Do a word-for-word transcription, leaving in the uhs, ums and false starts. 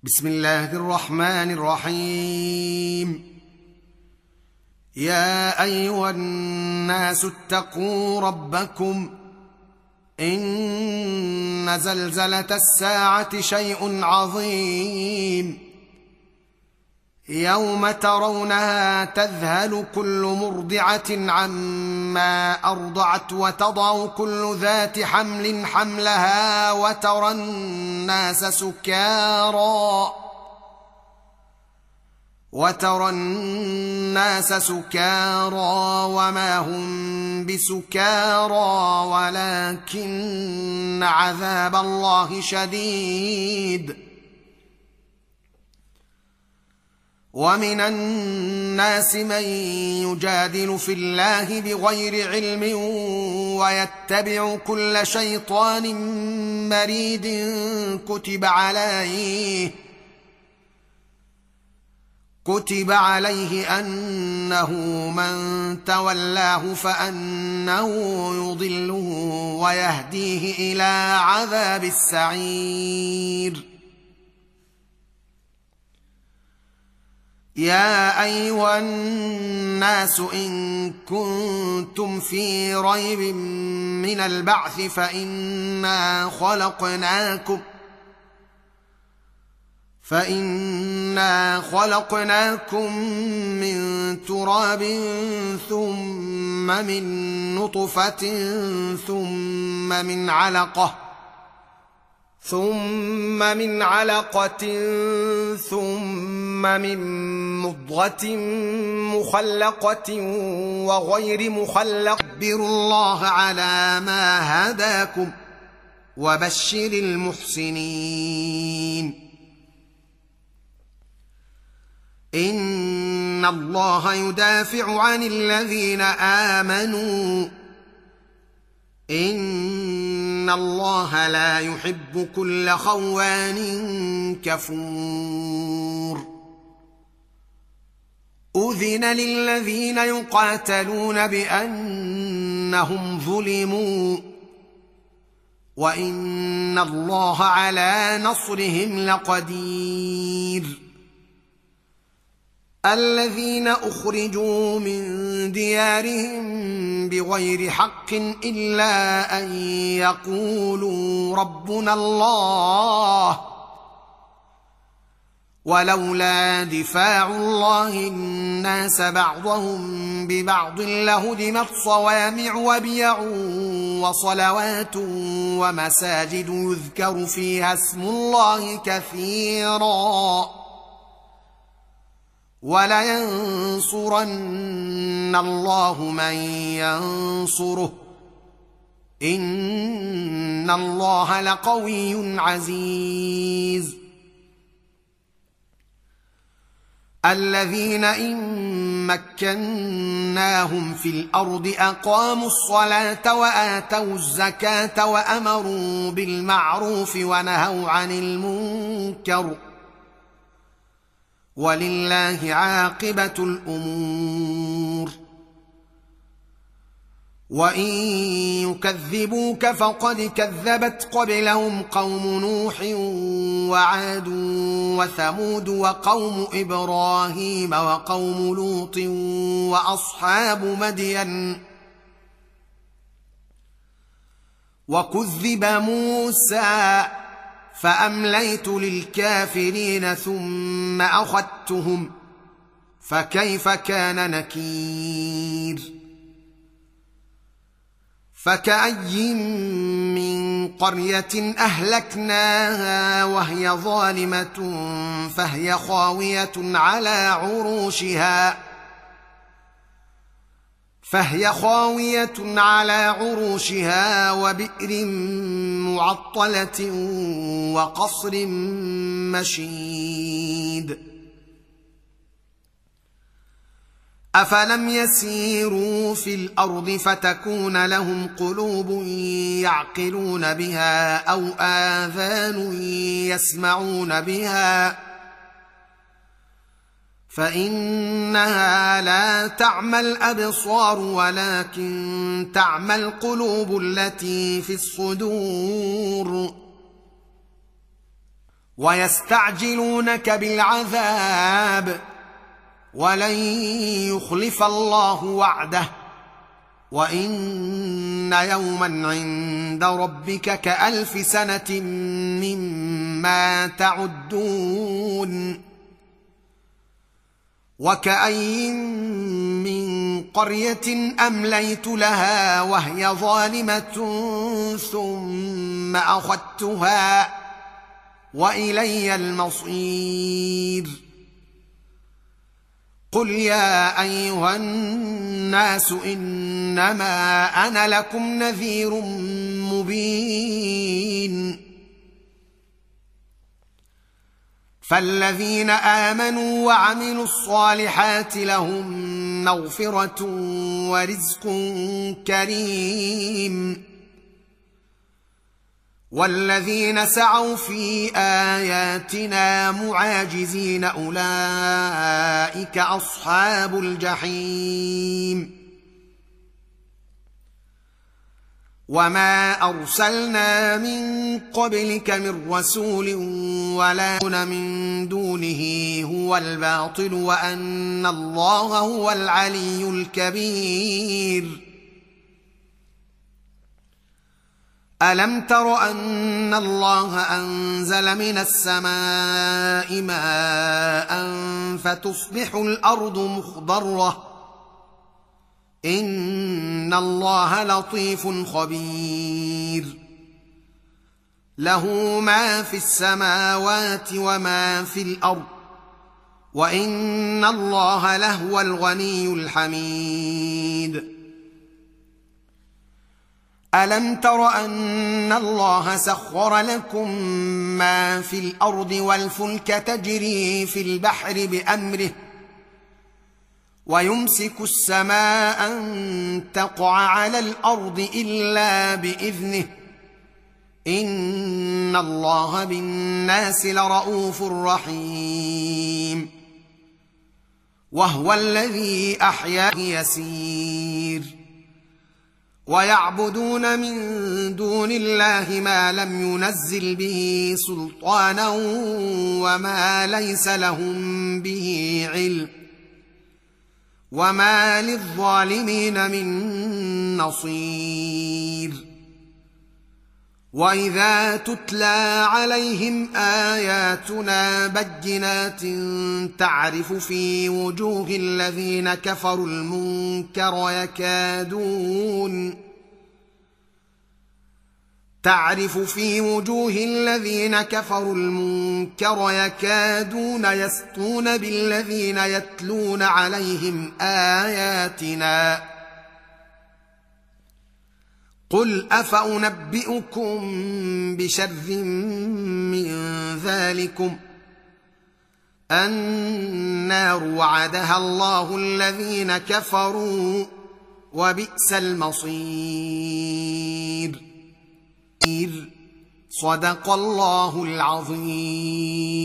بسم الله الرحمن الرحيم. يا ايها الناس اتقوا ربكم ان زلزلة الساعة شيء عظيم يوم ترونها تذهل كل مرضعة عما ارضعت وتضع كل ذات حمل حملها وترى الناس سكارى وترى الناس سكارى وما هم بسكارى ولكن عذاب الله شديد. ومن الناس من يجادل في الله بغير علم ويتبع كل شيطان مريد كتب عليه كتب عليه أنه من تولاه فأنه يضله ويهديه إلى عذاب السعير. يا أيها الناس إن كنتم في ريب من البعث فإنا خلقناكم فإنا خلقناكم من تراب ثم من نطفة ثم من علقة ثم من علقة ثم من مضغة مخلقة وغير مخلقة اصبروا الله على ما هداكم وبشر المحسنين. إن الله يدافع عن الذين آمنوا إن الله لا يحب كل خوان كفور. أذن للذين يقاتلون بأنهم ظلموا وإن الله على نصرهم لقدير. الذين أخرجوا من ديارهم بغير حق إلا أن يقولوا ربنا الله ولولا دفاع الله الناس بعضهم ببعض لهدمت صوامع وبيع وصلوات ومساجد يذكر فيها اسم الله كثيرا ولينصرن الله من ينصره إن الله لقوي عزيز. الذين إن مكناهم في الأرض أقاموا الصلاة وآتوا الزكاة وأمروا بالمعروف ونهوا عن المنكر ولله عاقبة الأمور. وإن يكذبوك فقد كذبت قبلهم قوم نوح وعاد وثمود وقوم إبراهيم وقوم لوط وأصحاب مدين وكذب موسى فأمليت للكافرين ثم أخذتهم فكيف كان نكير. فكأي من قرية أهلكناها وهي ظالمة فهي خاوية على عروشها فهي خاوية على عروشها وبئر معطلة وقصر مشيد. أفلم يسيروا في الأرض فتكون لهم قلوب يعقلون بها أو آذان يسمعون بها فإنها لا تعمى الأبصار ولكن تعمى القلوب التي في الصدور ويستعجلونك بالعذاب ولن يخلف الله وعده وان يوما عند ربك كألف سنة مما تعدون وكأين من قرية أمليت لها وهي ظالمة ثم أخذتها وإلي المصير قل يا أيها الناس إنما أنا لكم نذير مبين فالذين آمنوا وعملوا الصالحات لهم مغفرة ورزق كريم والذين سعوا في آياتنا معاجزين أولئك أصحاب الجحيم وما أرسلنا من قبلك من رسول ولا من دونه هو الباطل وأن الله هو العلي الكبير ألم تر أن الله أنزل من السماء ماء فتصبح الأرض مخضرة إن الله لطيف خبير له ما في السماوات وما في الأرض وإن الله لهو الغني الحميد ألم تر أن الله سخر لكم ما في الأرض والفلك تجري في البحر بأمره ويمسك السماء أن تقع على الأرض إلا بإذنه إن الله بالناس لرءوف رحيم وهو الذي أحياه يسير ويعبدون من دون الله ما لم ينزل به سلطانا وما ليس لهم به علم وما للظالمين من نصير وإذا تتلى عليهم آياتنا بينات تعرف في وجوه الذين كفروا المنكر يكادون تعرف في وجوه الذين كفروا المنكر يكادون يسطون بالذين يتلون عليهم آياتنا قل أفأنبئكم بشر من ذلكم النار وعدها الله الذين كفروا وبئس المصير صدق الله العظيم.